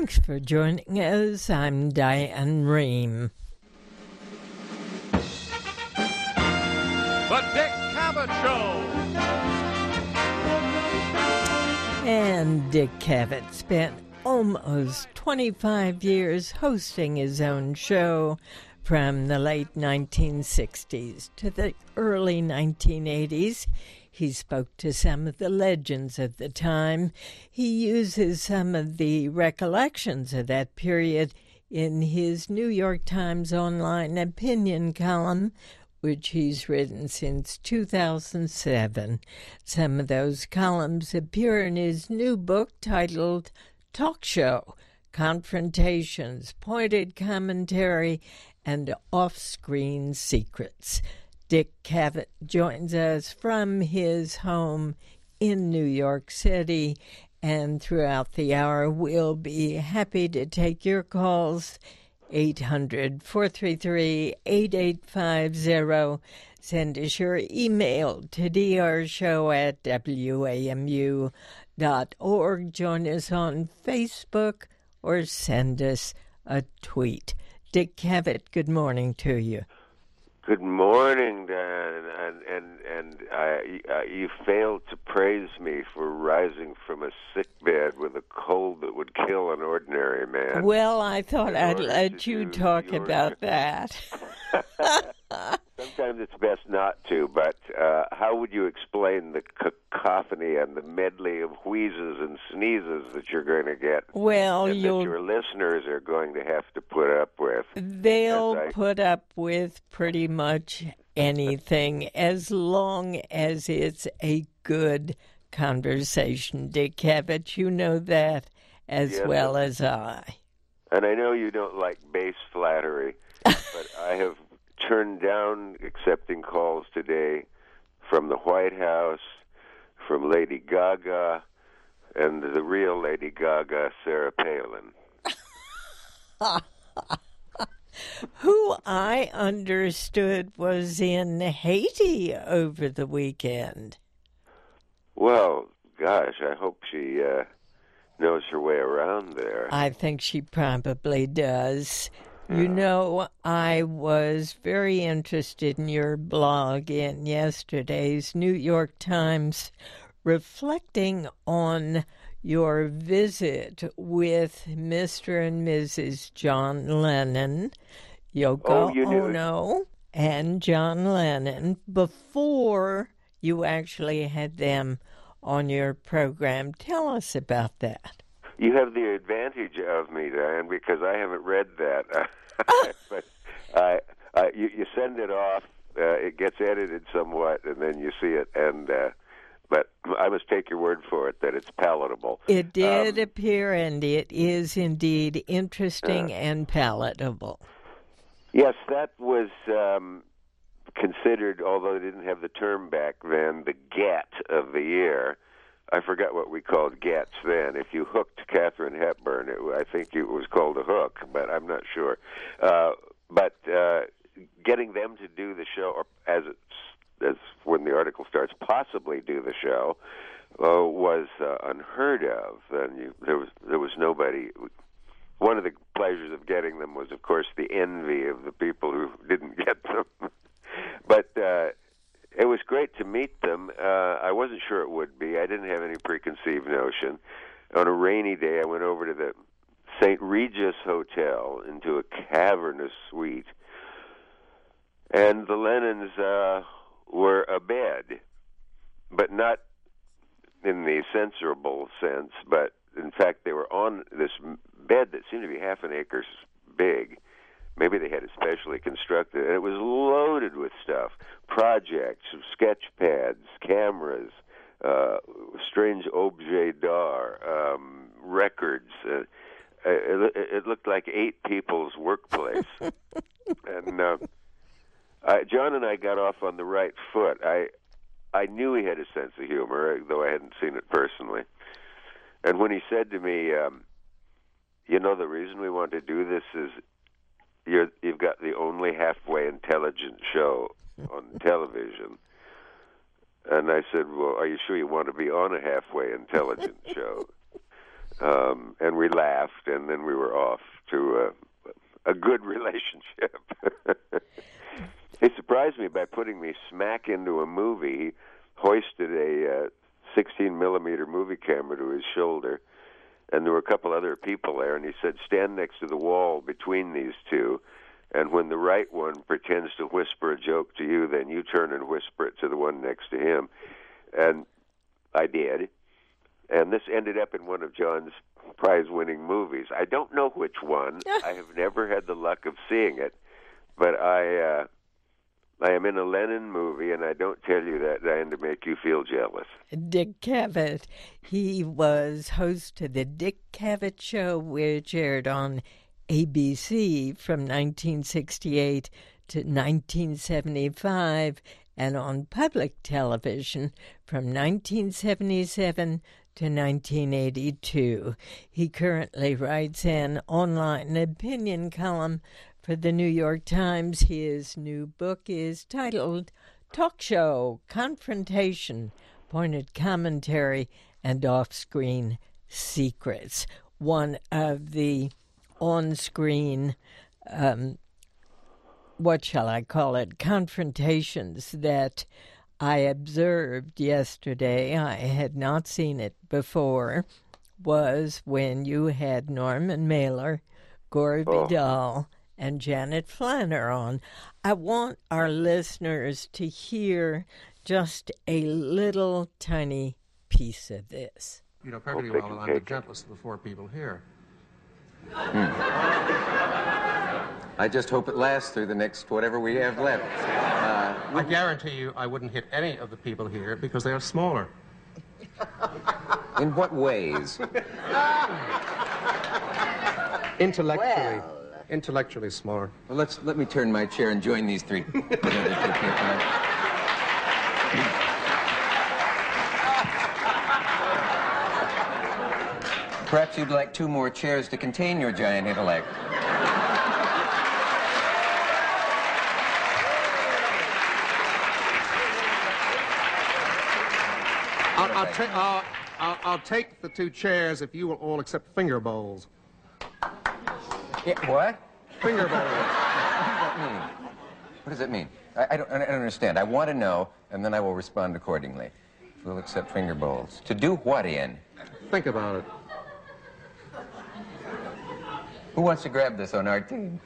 Thanks for joining us. I'm Diane Rehm. The Dick Cavett Show. And Dick Cavett spent almost 25 years hosting his own show from the late 1960s to the early 1980s. He spoke to some of the legends of the time. He uses some of the recollections of that period in his New York Times online opinion column, which he's written since 2007. Some of those columns appear in his new book titled Talk Show: Confrontations, Pointed Commentary, and Off-Screen Secrets. Dick Cavett joins us from his home in New York City, and throughout the hour we'll be happy to take your calls. 800-433-8850. Send us your email to drshow@wamu.org. Join us on Facebook or send us a tweet. Dick Cavett, good morning to you. Good morning, Dan, and you failed to praise me for rising from a sick bed with a cold that would kill an ordinary man. Well, I thought I'd let you talk about that. Sometimes it's best not to, but how would you explain the cacophony and the medley of wheezes and sneezes that you're going to get? Well, and that your listeners are going to have to put up with. They'll put up with pretty much anything as long as it's a good conversation. Dick Cavett, you know that as well as I. And I know you don't like base flattery, but I have turned down accepting calls today from the White House, from Lady Gaga, and the real Lady Gaga, Sarah Palin. Who I understood was in Haiti over the weekend. Well, gosh, I hope she knows her way around there. I think she probably does. You know, I was very interested in your blog in yesterday's New York Times, reflecting on your visit with Mr. and Mrs. John Lennon, Yoko Ono, and John Lennon, before you actually had them on your program. Tell us about that. You have the advantage of me, Diane, because I haven't read that. But you send it off, it gets edited somewhat, and then you see it. But I must take your word for it that it's palatable. It did appear, and it is indeed interesting and palatable. Yes, that was considered, although they didn't have the term back then, the get of the year. I forgot what we called gets then. If you hooked Katharine Hepburn, I think it was called a hook, but I'm not sure. But getting them to do the show, or as when the article starts, possibly do the show, was unheard of. And there was nobody. One of the pleasures of getting them was, of course, the envy of the people who didn't get them. But it was great to meet them. I wasn't sure it would be. I didn't have any preconceived notion. On a rainy day, I went over to the St. Regis Hotel into a cavernous suite, and the Lennons were abed, but not in the censorable sense, but in fact they were on this bed that seemed to be half an acre big. Maybe they had it specially constructed, and it was loaded with stuff, projects, sketch pads, cameras, strange objets d'art, records. It looked like 8 people's workplace. And John and I got off on the right foot. I knew he had a sense of humor, though I hadn't seen it personally. And when he said to me, the reason we want to do this is you've got the only halfway intelligent show on television. And I said, well, are you sure you want to be on a halfway intelligent show? and we laughed, and then we were off to a good relationship. He surprised me by putting me smack into a movie. He hoisted a 16-millimeter movie camera to his shoulder, and there were a couple other people there, and he said, stand next to the wall between these two, and when the right one pretends to whisper a joke to you, then you turn and whisper it to the one next to him. And I did. And this ended up in one of John's prize-winning movies. I don't know which one. I have never had the luck of seeing it, but I am in a Lennon movie, and I don't tell you that, Diane, to make you feel jealous. Dick Cavett. He was host of the Dick Cavett Show, which aired on ABC from 1968 to 1975, and on public television from 1977 to 1982. He currently writes an online opinion column for the New York Times. His new book is titled Talk Show, Confrontation, Pointed Commentary, and Off-Screen Secrets. One of the on-screen, what shall I call it, confrontations that I observed yesterday, I had not seen it before, was when you had Norman Mailer, Gore Vidal, and Janet Flanner on. I want our listeners to hear just a little tiny piece of this. You know perfectly well that I'm the gentlest of the four people here. I just hope it lasts through the next whatever we have left. I guarantee you I wouldn't hit any of the people here because they are smaller. In what ways? Intellectually. Intellectually smaller. Well, let me turn my chair and join these three. Perhaps you'd like two more chairs to contain your giant intellect. I'll take the two chairs if you will all accept finger bowls. Yeah, what? Finger bowls. What does that mean? I don't understand. I want to know, and then I will respond accordingly. We'll accept finger bowls. To do what in? Think about it. Who wants to grab this on our team?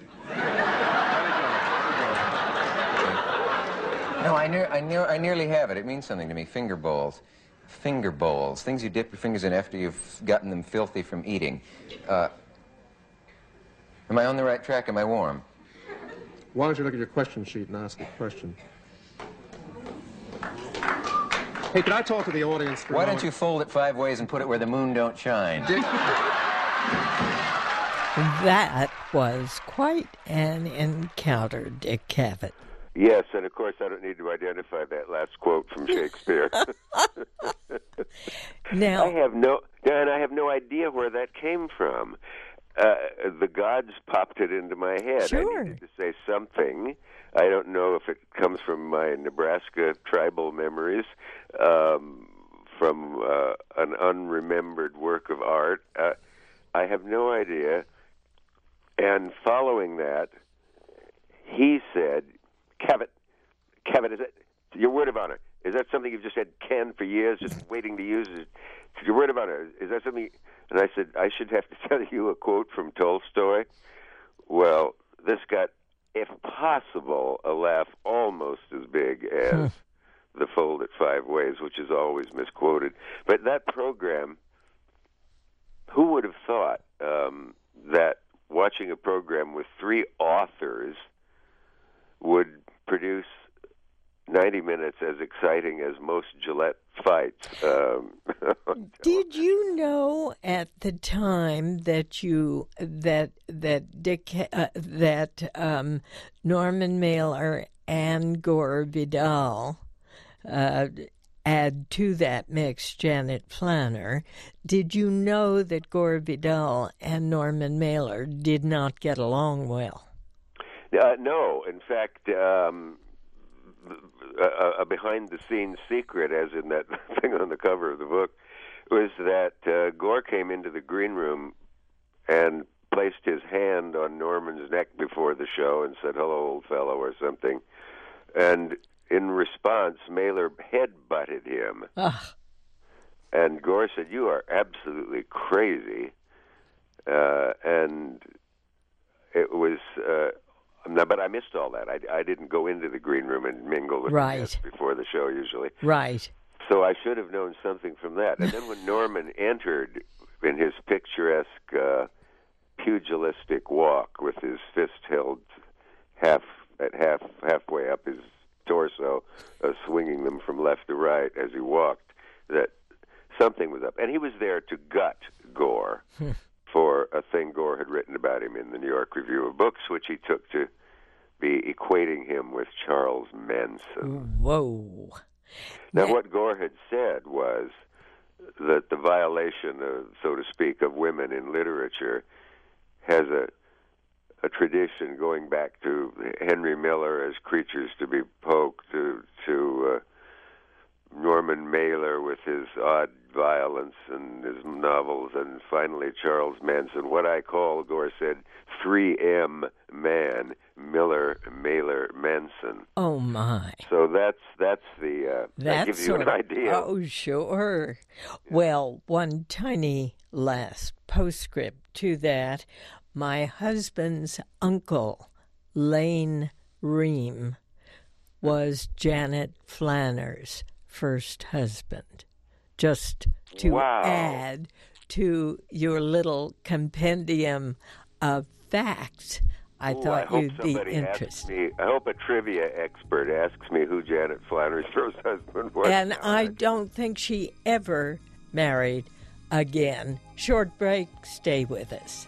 No, I nearly have it. It means something to me. Finger bowls. Finger bowls. Things you dip your fingers in after you've gotten them filthy from eating. Am I on the right track? Am I warm? Why don't you look at your question sheet and ask a question? Hey, could I talk to the audience for a Why moment? don't you fold it 5 ways and put it where the moon don't shine? That was quite an encounter, Dick Cavett. Yes, and of course I don't need to identify that last quote from Shakespeare. Now, I have no idea where that came from. The gods popped it into my head. Sure. I needed to say something. I don't know if it comes from my Nebraska tribal memories, from an unremembered work of art. I have no idea. And following that, he said, Cavett, is it your word of honor? Is that something you've just had canned for years, just waiting to use? Your word of honor, is that something? And I said, I should have to tell you a quote from Tolstoy. Well, this got, if possible, a laugh almost as big as the Fold It 5 Ways, which is always misquoted. But that program, who would have thought that watching a program with 3 authors would produce 90 minutes as exciting as most Gillette fights. Did you know at the time that Norman Mailer and Gore Vidal add to that mix Janet Flanner? Did you know that Gore Vidal and Norman Mailer did not get along well? No. In fact, a behind-the-scenes secret, as in that thing on the cover of the book, was that Gore came into the green room and placed his hand on Norman's neck before the show and said, "Hello, old fellow," or something. And in response, Mailer head-butted him. Ugh. And Gore said, "You are absolutely crazy." And it was... no, but I missed all that. I didn't go into the green room and mingle with the guests before the show, usually. Right. So I should have known something from that. And then when Norman entered in his picturesque pugilistic walk with his fist held halfway up his torso, swinging them from left to right as he walked, that something was up. And he was there to gut Gore for a thing Gore had written about him in the New York Review of Books, which he took to be equating him with Charles Manson. Whoa. Now, what Gore had said was that the violation, so to speak, of women in literature has a tradition going back to Henry Miller as Creatures to be Poked, to Norman Mailer with his odd violence and his novels, and finally Charles Manson. What I call, Gore said, 3M man, Miller, Mailer, Manson. Oh my! So that's the that gives you an idea. Oh sure. Well, one tiny last postscript to that. My husband's uncle, Lane Ream, was Janet Flanner's first husband. Just to add to your little compendium of facts, I thought you'd be interested. I hope a trivia expert asks me who Janet Flanner's first husband was. And I don't think she ever married again. Short break, stay with us.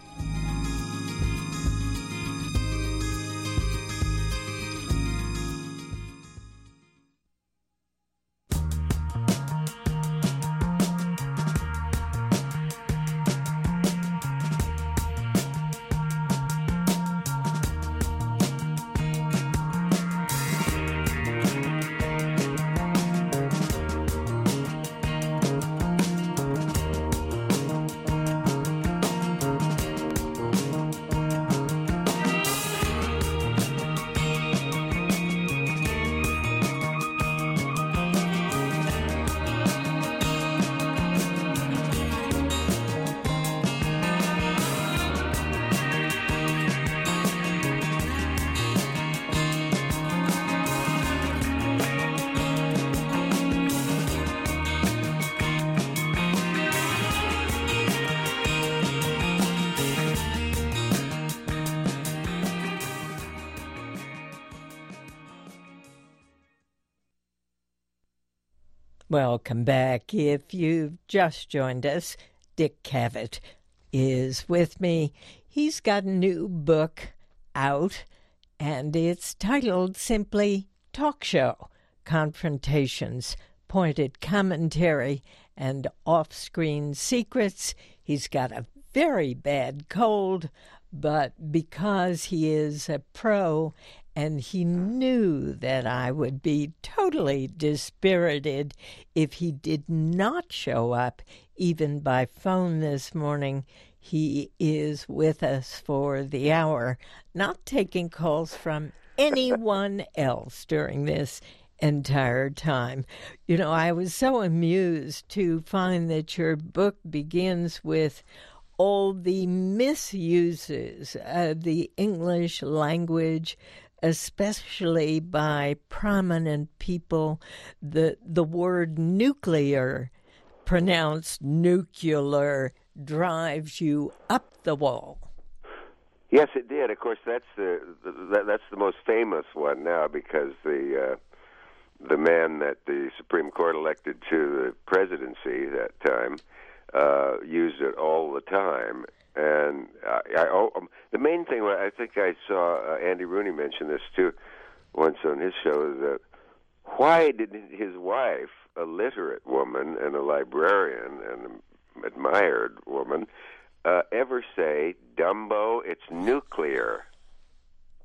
Welcome back. If you've just joined us, Dick Cavett is with me. He's got a new book out, and it's titled simply Talk Show, Confrontations, Pointed Commentary, and Off-Screen Secrets. He's got a very bad cold, but because he is a pro and he knew that I would be totally dispirited if he did not show up, even by phone this morning, he is with us for the hour, not taking calls from anyone else during this entire time. You know, I was so amused to find that your book begins with all the misuses of the English language, especially by prominent people. The word nuclear, pronounced nuclear, drives you up the wall. Yes, it did. Of course, that's the most famous one now, because the man that the Supreme Court elected to the presidency that time used it all the time. And the main thing, I think I saw Andy Rooney mention this too once on his show, that why didn't his wife, a literate woman and a librarian and an admired woman, ever say, "Dumbo, it's nuclear"?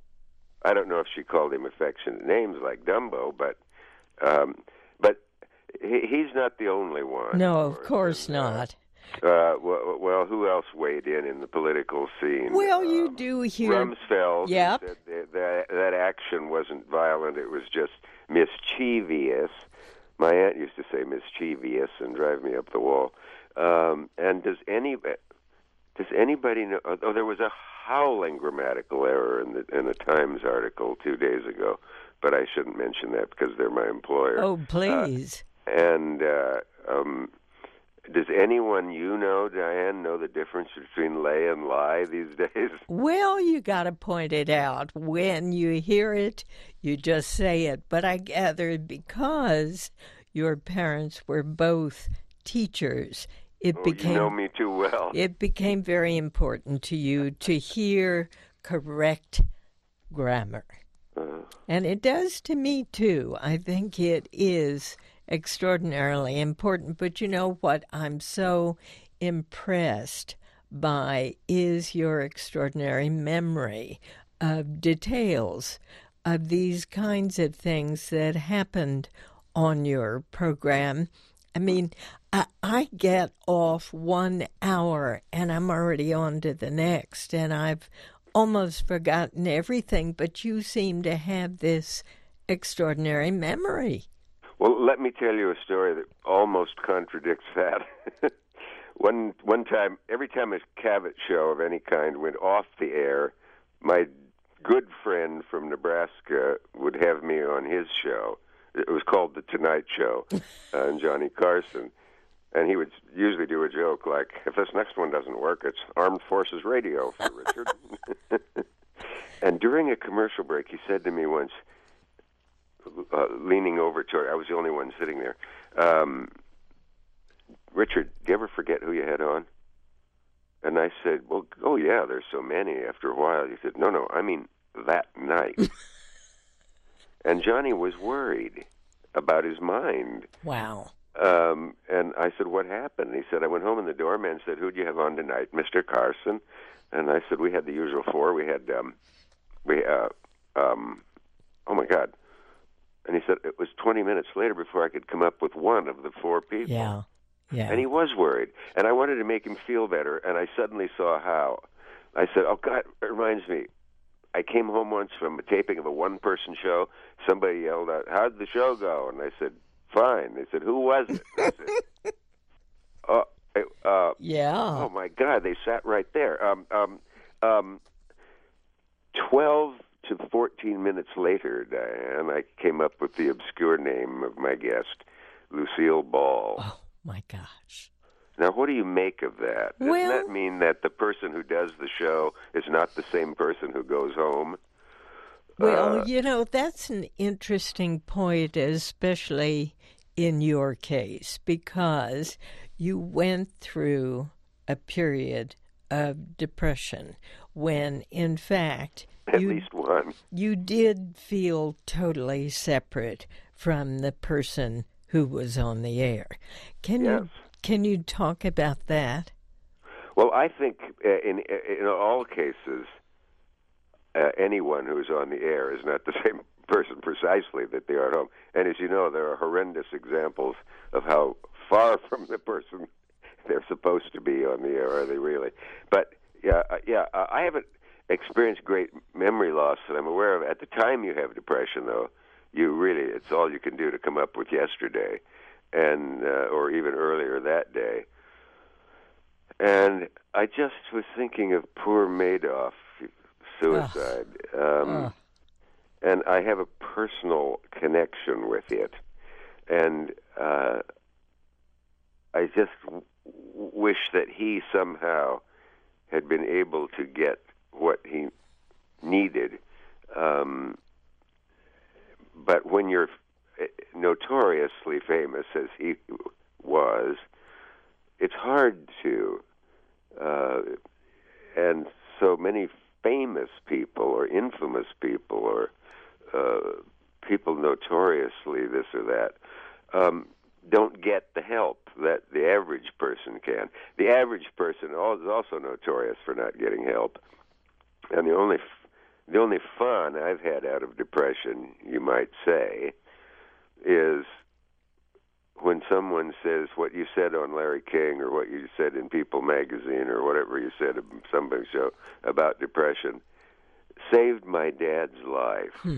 I don't know if she called him affectionate names like Dumbo, but He's not the only one. No, of course not. Well, who else weighed in the political scene? Well, you do hear... Rumsfeld Yep. said that action wasn't violent, it was just mischievous. My aunt used to say mischievous and drive me up the wall. And does anybody know? Oh, there was a howling grammatical error in the Times article 2 days ago, but I shouldn't mention that because they're my employer. Oh, please. Does anyone you know, Diane, know the difference between lay and lie these days? Well, you got to point it out. When you hear it, you just say it. But I gather because your parents were both teachers, you know me too well. It became very important to you to hear correct grammar. And it does to me, too. I think it is extraordinarily important. But you know what I'm so impressed by is your extraordinary memory of details of these kinds of things that happened on your program. I mean, I get off 1 hour and I'm already on to the next, and I've almost forgotten everything, but you seem to have this extraordinary memory. Well, let me tell you a story that almost contradicts that. One time, every time a Cavett show of any kind went off the air, my good friend from Nebraska would have me on his show. It was called The Tonight Show, and Johnny Carson. And he would usually do a joke like, if this next one doesn't work, it's Armed Forces Radio for Richard. And during a commercial break, he said to me once, leaning over toward, I was the only one sitting there, Richard, do you ever forget who you had on? And I said, well, oh yeah, there's so many after a while. He said, no, I mean that night. And Johnny was worried about his mind. Wow. And I said, what happened? He said, I went home and the doorman said, who'd you have on tonight? Mr. Carson. And I said, we had the usual four. We had, oh my God. And he said, it was 20 minutes later before I could come up with one of the four people. Yeah. And he was worried. And I wanted to make him feel better, and I suddenly saw how. I said, oh, God, it reminds me. I came home once from a taping of a one-person show. Somebody yelled out, how'd the show go? And I said, fine. They said, who was it? And I said, yeah. Oh, my God, they sat right there. 12 to 14 minutes later, Diane, I came up with the obscure name of my guest, Lucille Ball. Oh, my gosh. Now, what do you make of that? Doesn't that mean that the person who does the show is not the same person who goes home? Well, that's an interesting point, especially in your case, because you went through a period of depression when, in fact, at least one. You did feel totally separate from the person who was on the air. Can you talk about that? Well, I think in all cases, anyone who's on the air is not the same person precisely that they are at home. And as you know, there are horrendous examples of how far from the person they're supposed to be on the air are they really. But I haven't experienced great memory loss that I'm aware of. At the time you have depression, though, it's all you can do to come up with yesterday, and or even earlier that day. And I just was thinking of poor Madoff suicide, and I have a personal connection with it, and I just wish that he somehow had been able to get what he needed. But when you're notoriously famous, as he was, it's hard to. And so many famous people or infamous people or people notoriously this or that don't get the help that the average person can. The average person is also notorious for not getting help. And the only fun I've had out of depression, you might say, is when someone says what you said on Larry King or what you said in People magazine or whatever you said in somebody's show about depression saved my dad's life.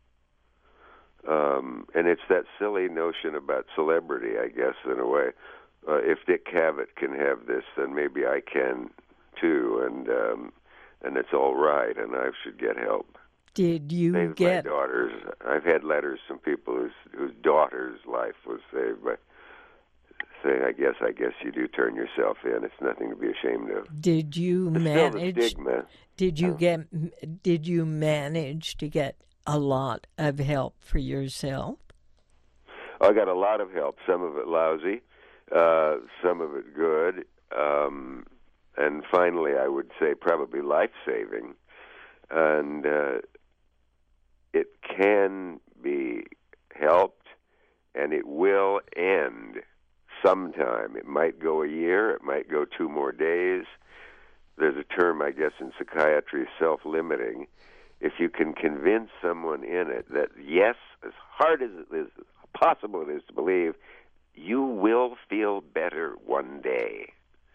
And it's that silly notion about celebrity, I guess, in a way. If Dick Cavett can have this, then maybe I can too, and it's all right, and I should get help. Did you Saved get... my daughters. I've had letters from people whose daughter's life was saved by saying, I guess you do turn yourself in. It's nothing to be ashamed of. Did you There's manage... still the stigma. Did you manage to get a lot of help for yourself? I got a lot of help. Some of it lousy, some of it good, and finally, I would say probably life-saving. And it can be helped, and it will end sometime. It might go a year. It might go 2 more days. There's a term, I guess, in psychiatry, self-limiting. If you can convince someone in it that, yes, as hard as it is, possible it is to believe, you will feel better one day.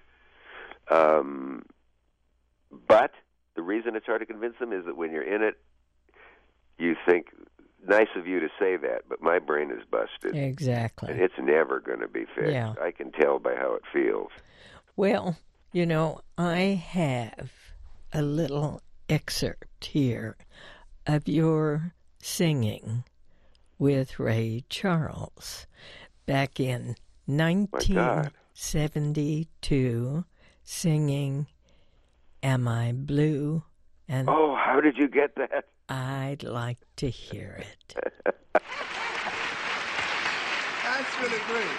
But the reason it's hard to convince them is that when you're in it, you think, nice of you to say that, but my brain is busted. Exactly. And it's never going to be fixed. Yeah. I can tell by how it feels. Well, I have a little excerpt here of your singing with Ray Charles back in 1972, singing Am I Blue? And oh, how did you get that? I'd like to hear it. That's really great.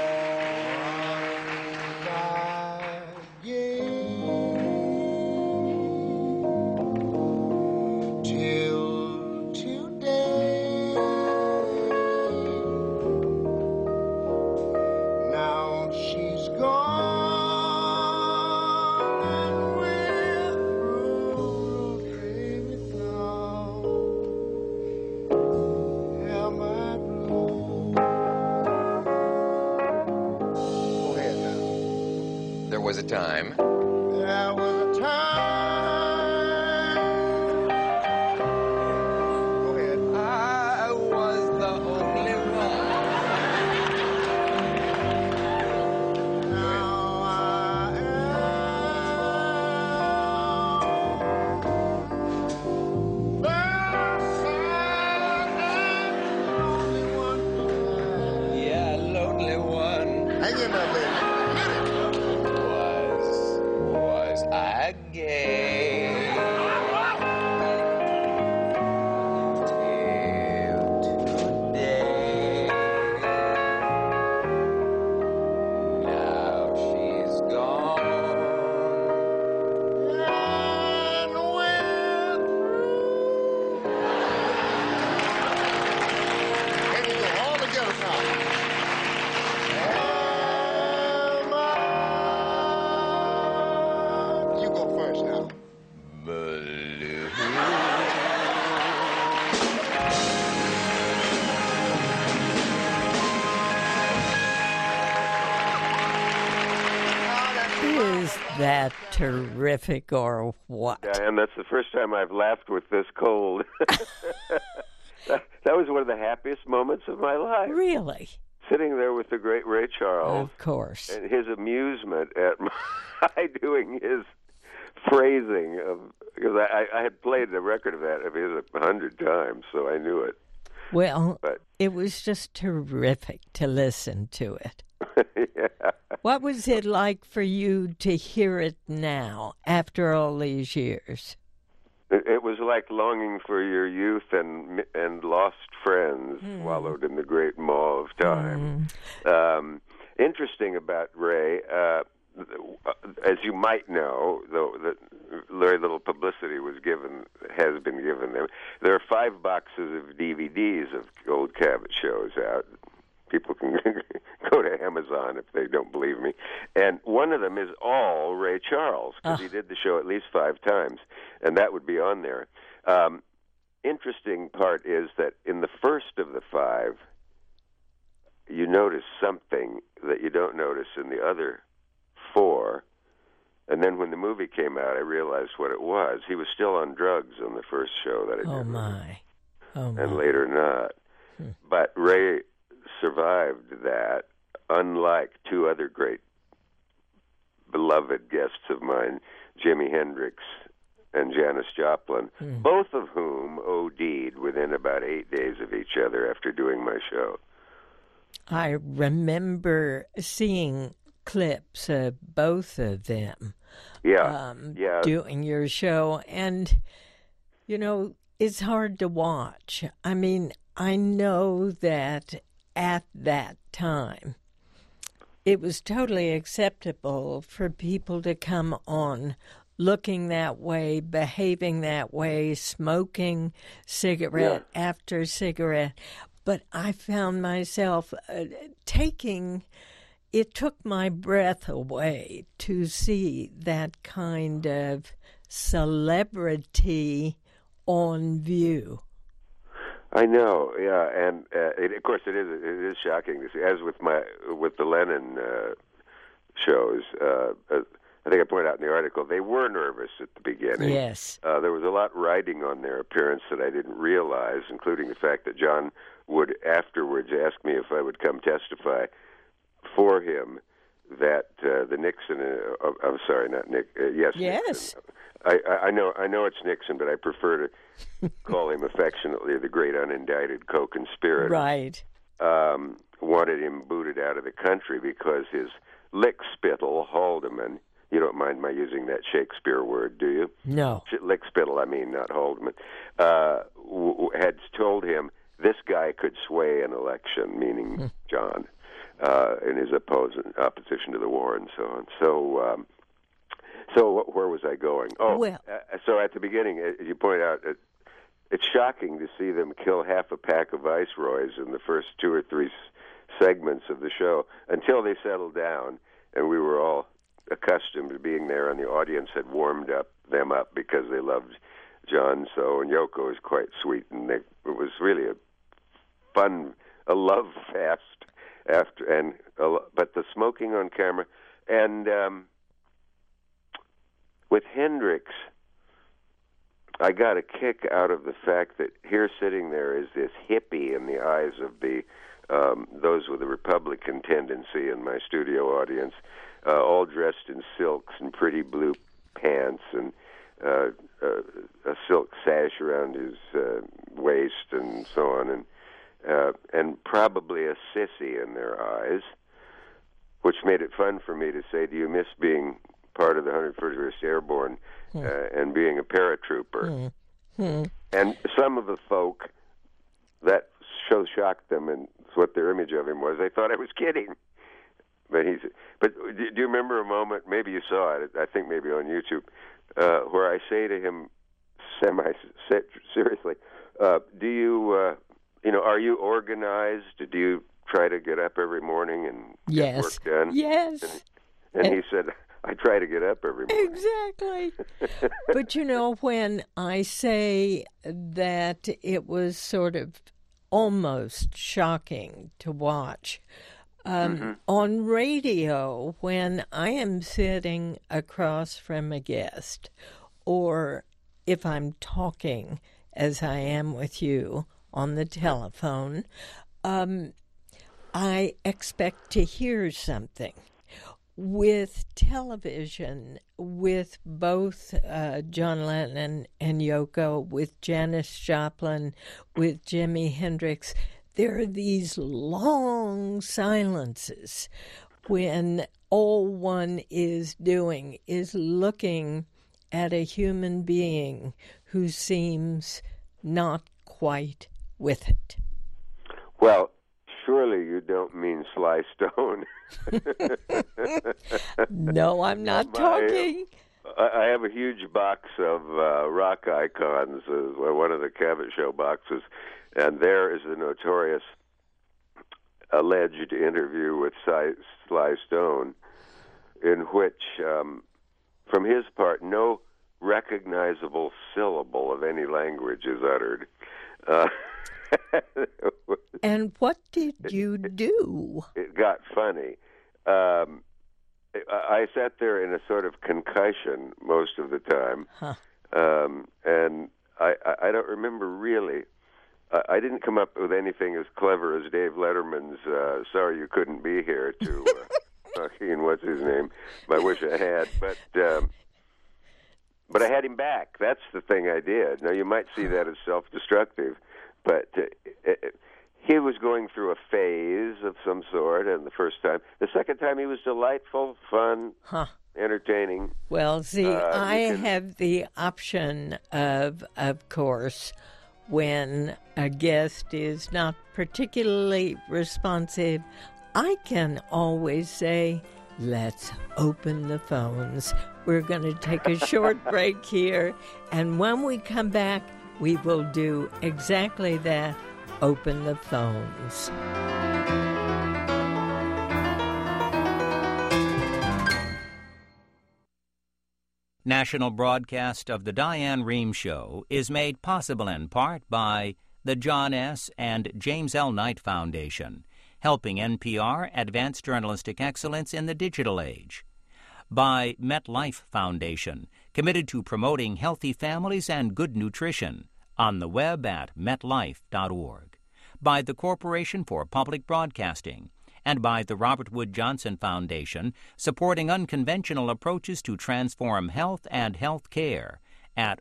Till today, now she's gone and we're through, baby, now. Am I blue? Go ahead now. There was a time. There was a time. Go ahead. I was the only one. Now I am. Only one. Yeah, lonely one. Hang in there, baby. Was I gay? Till today. Now she's gone. And we're through. Here we go, all together now. Am I? You go first now. Blue. Is that terrific or what? And that's the first time I've laughed with this cold. That was one of the happiest moments of my life. Really? Sitting there with the great Ray Charles. Of course. And his amusement at my doing his phrasing of, because I had played the record of that of his 100 times, so I knew it. Well, But it was just terrific to listen to it. yeah. What was it like for you to hear it now, after all these years? It was like longing for your youth and lost friends wallowed in the great maw of time. Interesting about Ray, as you might know, though that very little publicity has been given them. There are 5 boxes of DVDs of old Cavett shows out. People can go to Amazon if they don't believe me. And one of them is all Ray Charles, because he did the show at least 5 times, and that would be on there. Interesting part is that in the first of the 5, notice something that you don't notice in the other four. And then when the movie came out, I realized what it was. He was still on drugs on the first show that I did. Oh, my. And later not. But Ray survived that, unlike two other great beloved guests of mine, Jimi Hendrix and Janis Joplin, both of whom OD'd within about 8 days of each other after doing my show. I remember seeing clips of both of them doing your show, and, you know, it's hard to watch. I mean, I know that at that time, it was totally acceptable for people to come on looking that way, behaving that way, smoking cigarette after cigarette. But I found myself it took my breath away to see that kind of celebrity on view. I know, yeah, and of course it is shocking to see. As with the Lennon shows, I think I pointed out in the article, they were nervous at the beginning. Yes, there was a lot riding on their appearance that I didn't realize, including the fact that John would afterwards ask me if I would come testify for him that the Nixon. I'm sorry, not Nick. Yes. Nixon. I know it's Nixon, but I prefer to call him affectionately the great unindicted co-conspirator. Right. Wanted him booted out of the country because his lickspittle, Haldeman, you don't mind my using that Shakespeare word, do you? No. Lickspittle, I mean, not Haldeman, had told him this guy could sway an election, meaning John, in his opposition to the war and so on. So where was I going? So at the beginning, as you point out, it's shocking to see them kill half a pack of Viceroys in the first 2 or 3 segments of the show until they settled down, and we were all accustomed to being there, and the audience had warmed them up because they loved John so, and Yoko was quite sweet, and it was really a love fest after, but the smoking on camera, and with Hendrix, I got a kick out of the fact that here sitting there is this hippie in the eyes of those with a Republican tendency in my studio audience, all dressed in silks and pretty blue pants and a silk sash around his waist and so on, and probably a sissy in their eyes, which made it fun for me to say, do you miss being part of the 101st Airborne and being a paratrooper? And some of the folk, that show shocked them, and what their image of him was. They thought I was kidding. But do you remember a moment, maybe you saw it, I think maybe on YouTube, where I say to him semi-seriously, do you, are you organized? Do you try to get up every morning and get work done? Yes. And he said, I try to get up every morning. Exactly. But, when I say that it was sort of almost shocking to watch, on radio, when I am sitting across from a guest, or if I'm talking, as I am with you, on the telephone, I expect to hear something. With television, with both John Lennon and Yoko, with Janis Joplin, with Jimi Hendrix, there are these long silences when all one is doing is looking at a human being who seems not quite with it. Well, surely you don't mean Sly Stone. No, I'm not talking. I have a huge box of rock icons, one of the Cavett Show boxes, and there is the notorious alleged interview with Sly Stone, in which, from his part, no recognizable syllable of any language is uttered. And what did you do? It got funny. I sat there in a sort of concussion most of the time, and I don't remember really. I didn't come up with anything as clever as Dave Letterman's "Sorry You Couldn't Be Here" to Joaquin, what's his name? I wish I had, but I had him back. That's the thing I did. Now you might see that as self-destructive, but he was going through a phase of some sort, and the first time. The second time he was delightful, fun, entertaining. Well, see, I have the option of course, when a guest is not particularly responsive, I can always say, let's open the phones. We're going to take a short break here, and when we come back, we will do exactly that. Open the phones. National broadcast of the Diane Rehm Show is made possible in part by the John S. and James L. Knight Foundation, helping NPR advance journalistic excellence in the digital age. By MetLife Foundation, committed to promoting healthy families and good nutrition, on the web at metlife.org, by the Corporation for Public Broadcasting, and by the Robert Wood Johnson Foundation, supporting unconventional approaches to transform health and health care at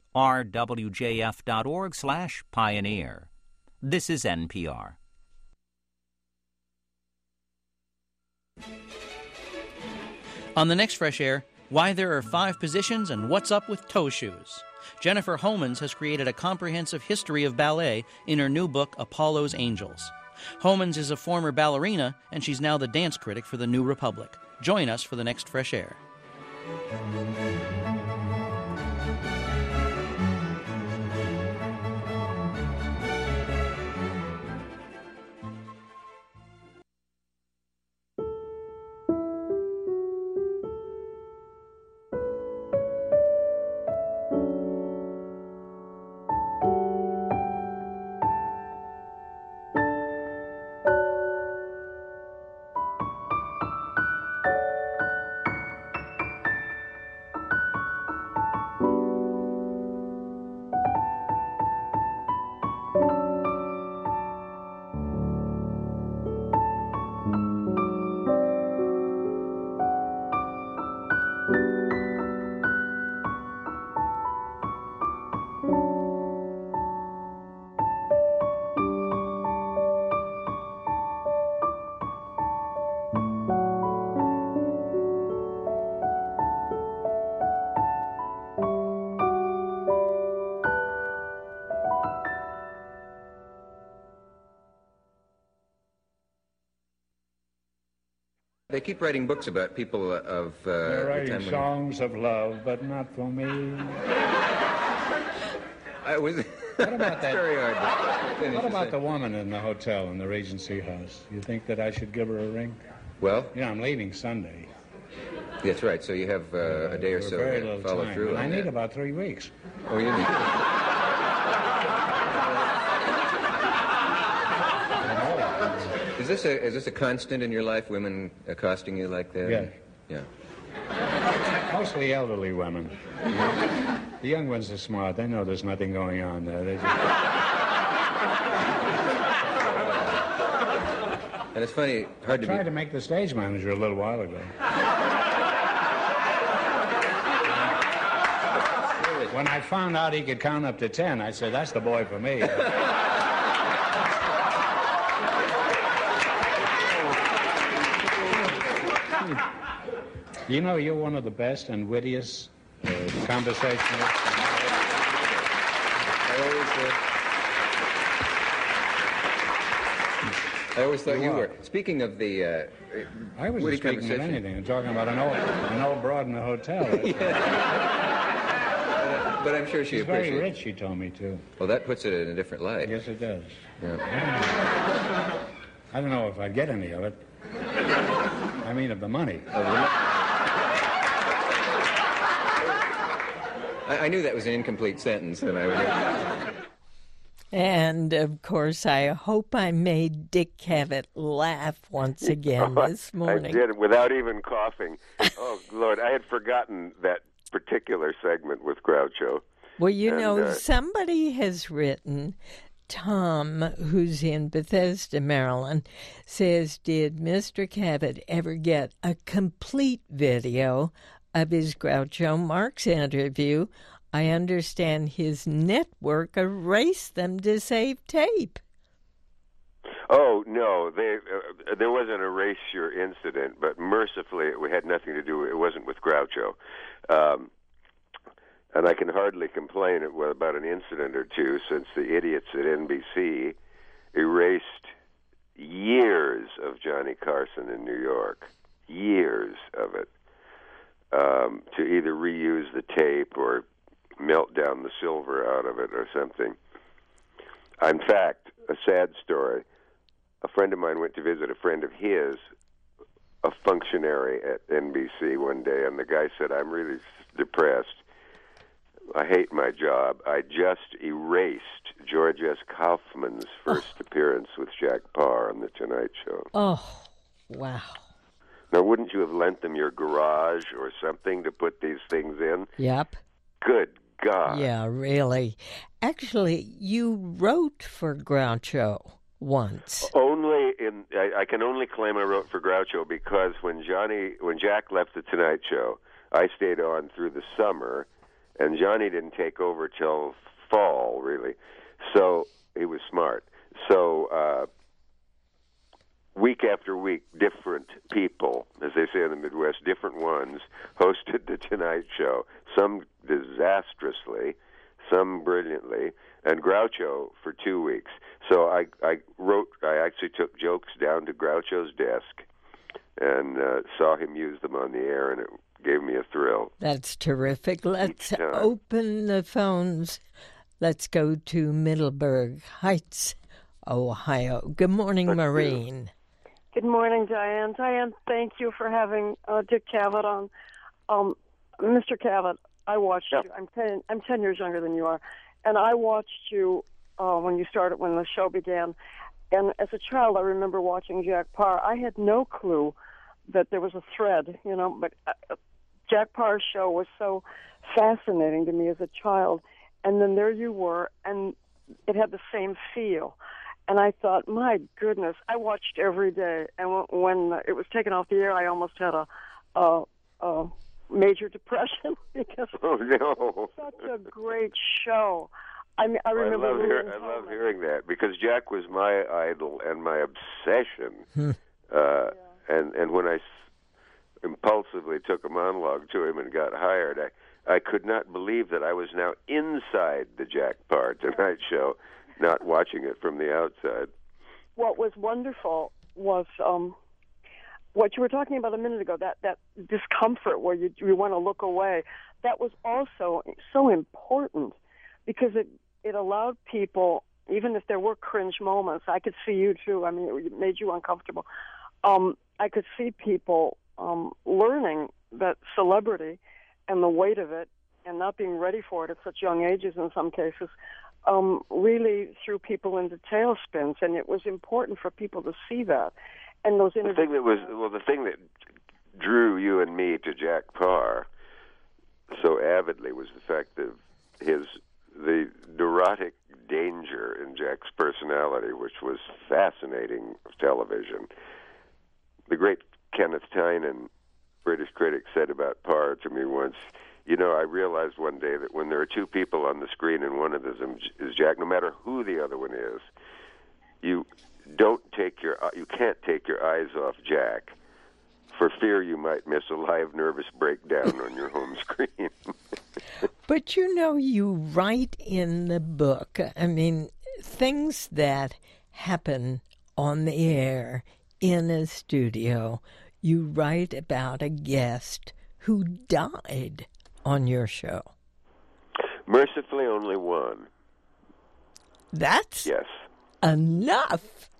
rwjf.org/pioneer. This is NPR. On the next Fresh Air, why there are 5 positions and what's up with toe shoes. Jennifer Homans has created a comprehensive history of ballet in her new book, Apollo's Angels. Homans is a former ballerina, and she's now the dance critic for the New Republic. Join us for the next Fresh Air. They keep writing books about people of They're writing songs of love, but not for me. What about that? Very hard to finish. What about the woman in the hotel in the Regency House? You think that I should give her a ring? Well? Yeah, I'm leaving Sunday. That's right. So you have a day or so to follow through on I need about 3 weeks. Oh, you need. Is this a constant in your life? Women accosting you like that? Yes. Yeah. Mostly elderly women. The young ones are smart. They know there's nothing going on there. They just... And it's funny, I tried to make the stage manager a little while ago. When I found out he could count up to 10, I said, that's the boy for me. You know, you're one of the best and wittiest conversationalists. I always thought you were. Speaking of the I wasn't speaking of anything. I'm talking about an old broad in the hotel. But I'm sure she appreciates it. She's very rich, she told me, too. Well, that puts it in a different light. Yes, it does. Yeah. I don't know if I'd get any of it. I mean, of the money. I knew that was an incomplete sentence, and I would... And, of course, I hope I made Dick Cavett laugh once again this morning. I did, without even coughing. Oh, Lord, I had forgotten that particular segment with Groucho. Well, somebody has written, Tom, who's in Bethesda, Maryland, says, did Mr. Cavett ever get a complete video of his Groucho Marx interview? I understand his network erased them to save tape. Oh, no, there was an erasure incident, but mercifully it had nothing to do, it wasn't with Groucho. And I can hardly complain about an incident or two, since the idiots at NBC erased years of Johnny Carson in New York, years of it, to either reuse the tape or melt down the silver out of it or something. In fact, a sad story, a friend of mine went to visit a friend of his, a functionary at NBC one day, and the guy said, I'm really depressed. I hate my job. I just erased George S. Kaufman's first appearance with Jack Paar on The Tonight Show. Oh, wow. Now, wouldn't you have lent them your garage or something to put these things in? Yep. Good God. Yeah, really. Actually, you wrote for Groucho once. I can only claim I wrote for Groucho because when Jack left The Tonight Show, I stayed on through the summer, and Johnny didn't take over till fall, really. So he was smart. So week after week, different people, as they say in the Midwest, different ones, hosted The Tonight Show, some disastrously, some brilliantly, and Groucho for 2 weeks. So I actually took jokes down to Groucho's desk and saw him use them on the air, and it gave me a thrill. That's terrific. Let's open the phones. Let's go to Middleburg Heights, Ohio. Good morning, Maureen. Good morning, Diane. Diane, thank you for having Dick Cavett on. Mr. Cavett, I watched you. I'm 10 years younger than you are, and I watched you when the show began. And as a child, I remember watching Jack Paar. I had no clue that there was a thread, but Jack Paar's show was so fascinating to me as a child. And then there you were, and it had the same feel. And I thought, my goodness, I watched every day. And when it was taken off the air, I almost had a major depression because it was such a great show. I remember. I love hearing that because Jack was my idol and my obsession. And when I impulsively took a monologue to him and got hired, I could not believe that I was now inside the Jack Paar Tonight Show, not watching it from the outside. What was wonderful was what you were talking about a minute ago, that discomfort where you want to look away. That was also so important because it allowed people, even if there were cringe moments, I could see you too, it made you uncomfortable. I could see people learning that celebrity and the weight of it and not being ready for it at such young ages in some cases really threw people into tailspins, and it was important for people to see that. And those interviews. The thing that drew you and me to Jack Paar so avidly was the fact that the neurotic danger in Jack's personality, which was fascinating television. The great Kenneth Tynan, British critic, said about Paar to me once, I realized one day that when there are two people on the screen and one of them is Jack, no matter who the other one is, you can't take your eyes off Jack for fear you might miss a live nervous breakdown on your home screen. But you write in the book, things that happen on the air in a studio. You write about a guest who died on your show. Mercifully, only one. That's yes. Enough.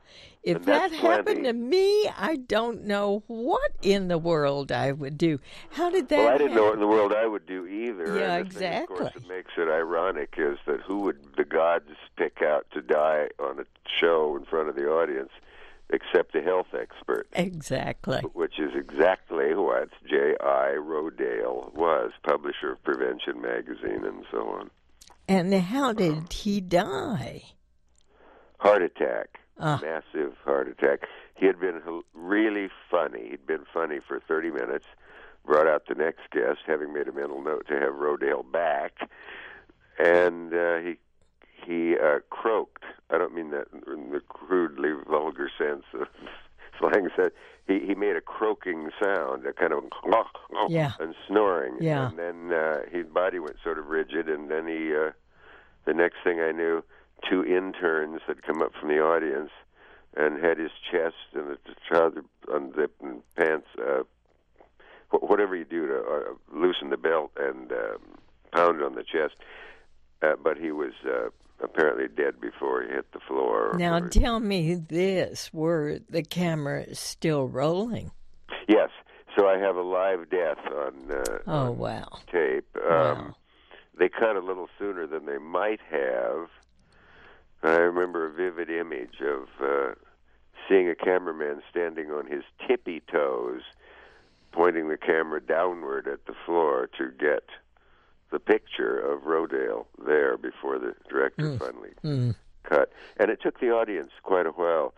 If And that that's happened plenty. to me, I don't know what in the world I would do. How did that Well, I didn't know what in happen? the world I would do either. Yeah, and the thing, of course, exactly. that makes it ironic is that who would the gods pick out to die on a show in front of the audience except a health expert? Exactly. Which is exactly what J.I. Rodale was, publisher of Prevention Magazine and so on. And how did he die? Heart attack. Massive heart attack. He had been really funny. He'd been funny for 30 minutes, brought out the next guest, having made a mental note to have Rodale back, and he croaked. I don't mean that in the crudely vulgar sense of slang. Said he made a croaking sound, a kind of and snoring, and then his body went sort of rigid, and then the next thing I knew, 2 interns had come up from the audience and had his chest and the trouser unzipped and pants, whatever you do to loosen the belt and pound on the chest. But he was apparently dead before he hit the floor. Now tell me this, were the cameras still rolling? Yes. So I have a live death on wow. tape. Wow. They cut a little sooner than they might have. I remember a vivid image of seeing a cameraman standing on his tippy toes, pointing the camera downward at the floor to get the picture of Rodale there before the director finally cut. And it took the audience quite a while.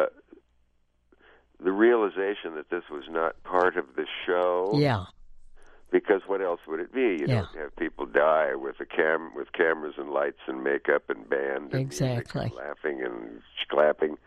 The realization that this was not part of the show. Yeah. Because what else would it be? You don't have people die with with cameras and lights and makeup and band and music and laughing and clapping.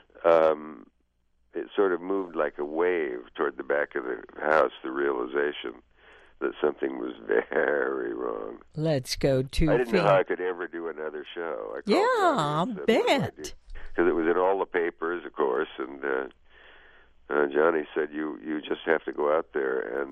It sort of moved like a wave toward the back of the house, the realization that something was very wrong. Let's go to I didn't know how I could ever do another show. I'll bet. Because it was in all the papers, of course, and Johnny said, you just have to go out there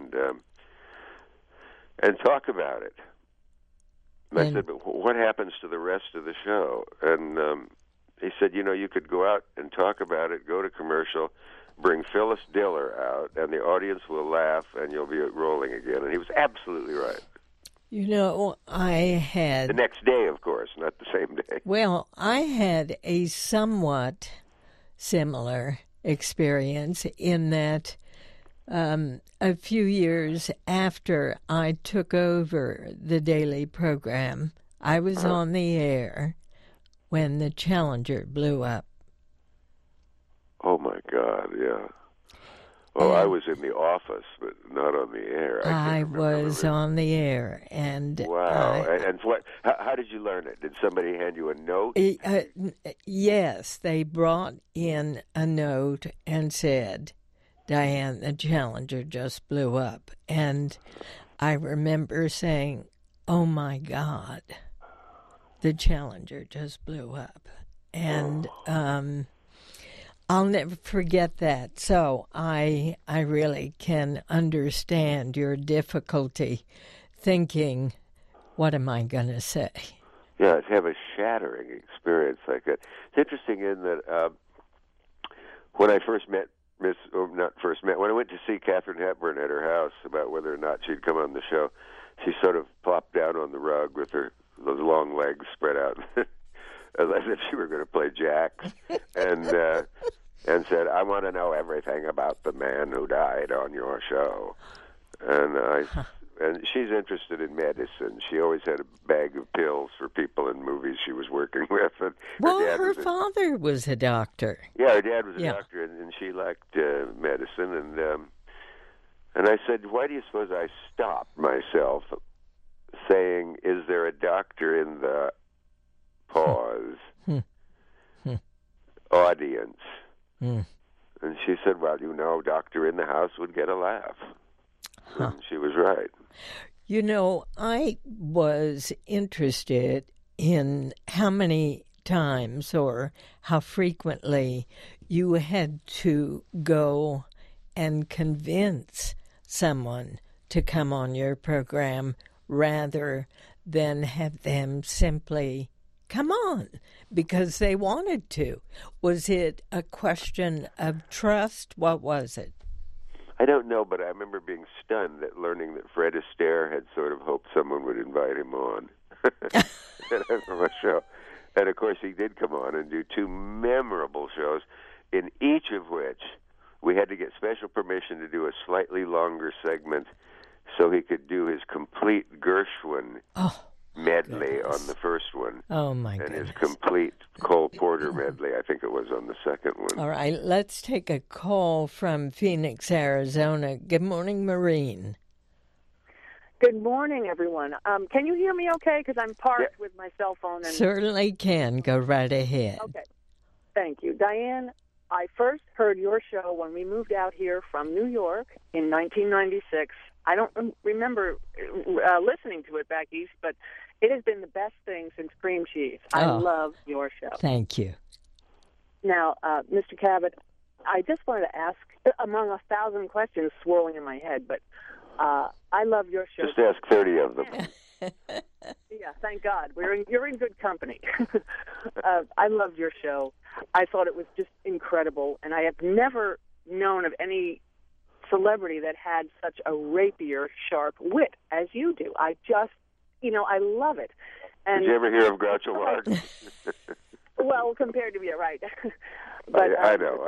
and talk about it. And I said, but what happens to the rest of the show? And he said, you could go out and talk about it, go to commercial, bring Phyllis Diller out, and the audience will laugh, and you'll be rolling again. And he was absolutely right. I had... The next day, of course, not the same day. Well, I had a somewhat similar experience in that a few years after I took over the daily program, I was on the air when the Challenger blew up. Oh, my God, yeah. Well, I was in the office, but not on the air. I was on the air, and wow! And what? How did you learn it? Did somebody hand you a note? Yes, they brought in a note and said, "Diane, the Challenger just blew up," and I remember saying, "Oh my God, the Challenger just blew up," and I'll never forget that. So I really can understand your difficulty thinking, what am I going to say? Yeah, to have a shattering experience like that. It's interesting in that when I first met when I went to see Katharine Hepburn at her house about whether or not she'd come on the show, she sort of plopped down on the rug with those long legs spread out as if she were going to play jacks, and said, "I want to know everything about the man who died on your show." And she's interested in medicine. She always had a bag of pills for people in movies she was working with. And her father was a doctor. Yeah, her dad was a doctor, and she liked medicine. And I said, "Why do you suppose I stopped myself saying, 'Is there a doctor in the pause audience?'" And she said, "Well, doctor in the house would get a laugh." And she was right. I was interested in how many times or how frequently you had to go and convince someone to come on your program rather than have them simply come on, because they wanted to. Was it a question of trust? What was it? I don't know, but I remember being stunned at learning that Fred Astaire had sort of hoped someone would invite him on from a show. And, of course, he did come on and do 2 memorable shows, in each of which we had to get special permission to do a slightly longer segment so he could do his complete Gershwin medley on the first one. Oh, my and goodness. his complete Cole Porter medley, I think it was, on the second one. All right, let's take a call from Phoenix, Arizona. Good morning, Maureen. Good morning, everyone. Can you hear me okay? Because I'm parked with my cell phone. And... Certainly can. Go right ahead. Okay. Thank you. Diane, I first heard your show when we moved out here from New York in 1996. I don't remember listening to it back east, but it has been the best thing since cream cheese. I love your show. Thank you. Now, Mr. Cavett, I just wanted to ask, among 1,000 questions swirling in my head, but I love your show. Just ask 30 of them. Yeah, thank God. You're in good company. I loved your show. I thought it was just incredible, and I have never known of any celebrity that had such a rapier, sharp wit as you do. I just, I love it. And did you ever hear of Groucho Marx? Well, compared to me, right. But I know.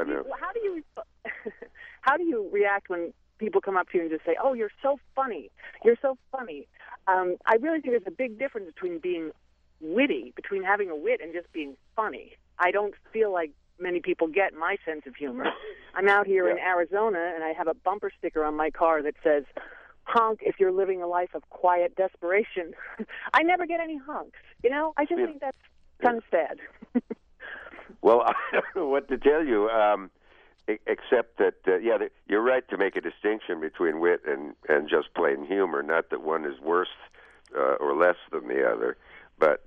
How do you react when people come up to you and just say, "Oh, you're so funny. You're so funny." I really think there's a big difference between being witty, between having a wit and just being funny. I don't feel like many people get my sense of humor. I'm out here in Arizona, and I have a bumper sticker on my car that says, "Honk if you're living a life of quiet desperation." I never get any honks. I just think that's kind of sad. Well, I don't know what to tell you, except that, you're right to make a distinction between wit and just plain humor, not that one is worse or less than the other, but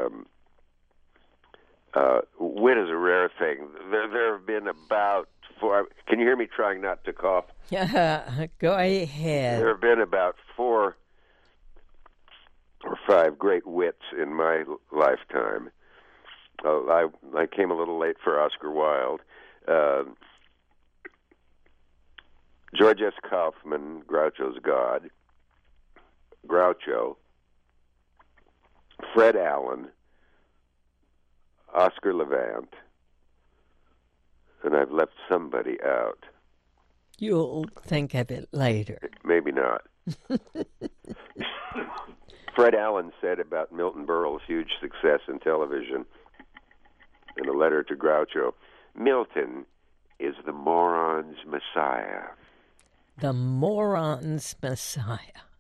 wit is a rare thing. There have been about 4... Can you hear me trying not to cough? Go ahead. There have been about 4 or 5 great wits in my lifetime. I came a little late for Oscar Wilde. George S. Kaufman, Groucho's God. Groucho. Fred Allen. Oscar Levant. And I've left somebody out. You'll think of it later. Maybe not. Fred Allen said about Milton Berle's huge success in television in a letter to Groucho, "Milton is the moron's messiah." The moron's messiah.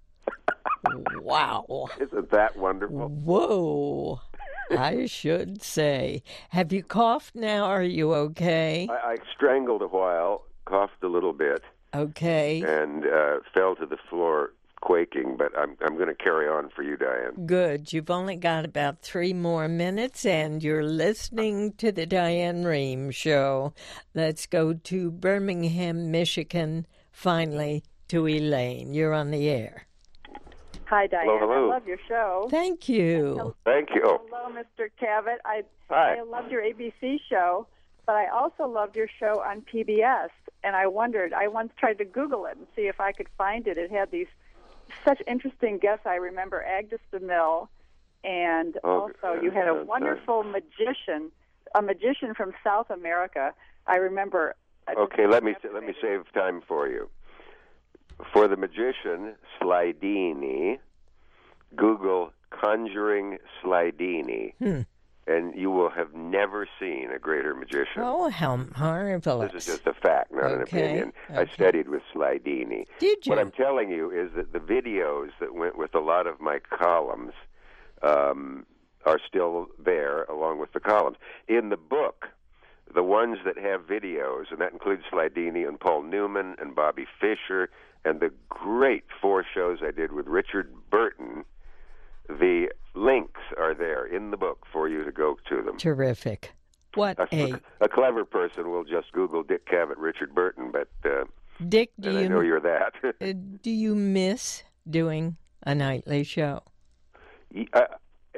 Wow. Isn't that wonderful? Whoa. I should say. Have you coughed now? Are you okay? I strangled a while, coughed a little bit. Okay. And fell to the floor quaking, but I'm going to carry on for you, Diane. Good. You've only got about 3 more minutes, and you're listening to the Diane Rehm Show. Let's go to Birmingham, Michigan, finally to Elaine. You're on the air. Hi, Diane. Hello. I love your show. Thank you. Thank you. Hello, Mr. Cavett. Hi. I loved your ABC show, but I also loved your show on PBS, and I wondered, I once tried to Google it and see if I could find it. It had these such interesting guests. I remember Agnes DeMille, and also you had a wonderful magician from South America. I remember. Okay, let me save time for you. For the magician, Slidini, Google Conjuring Slidini, and you will have never seen a greater magician. Oh, how marvelous. This is just a fact, not an opinion. Okay. I studied with Slidini. Did you? What I'm telling you is that the videos that went with a lot of my columns are still there, along with the columns. In the book, the ones that have videos, and that includes Slidini and Paul Newman and Bobby Fischer, and the great 4 shows I did with Richard Burton, the links are there in the book for you to go to them. Terrific. What a clever person will just Google Dick Cavett, Richard Burton, but Dick, I know you're that. Do you miss doing a nightly show?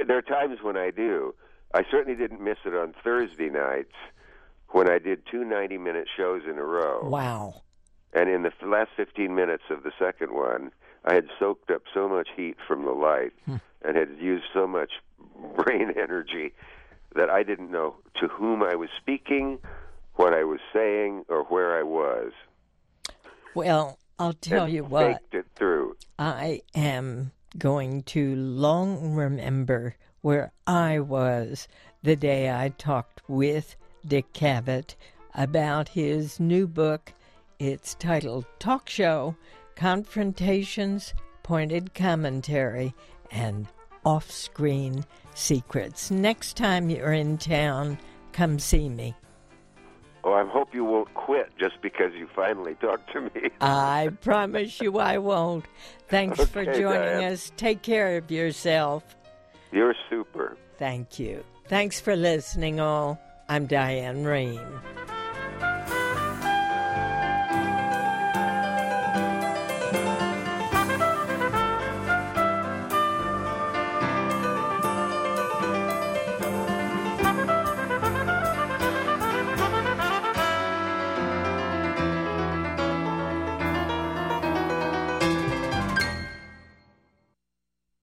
there are times when I do. I certainly didn't miss it on Thursday nights when I did 2 90-minute shows in a row. Wow. And in the last 15 minutes of the second one, I had soaked up so much heat from the light and had used so much brain energy that I didn't know to whom I was speaking, what I was saying, or where I was. Well, I'll tell you what. Faked it through. I am going to long remember where I was the day I talked with Dick Cavett about his new book. It's titled Talk Show, Confrontations, Pointed Commentary, and Off-Screen Secrets. Next time you're in town, come see me. Oh, I hope you won't quit just because you finally talked to me. I promise you I won't. Thanks for joining Diane. us. Take care of yourself. You're super. Thank you. Thanks for listening, all. I'm Diane Rehm.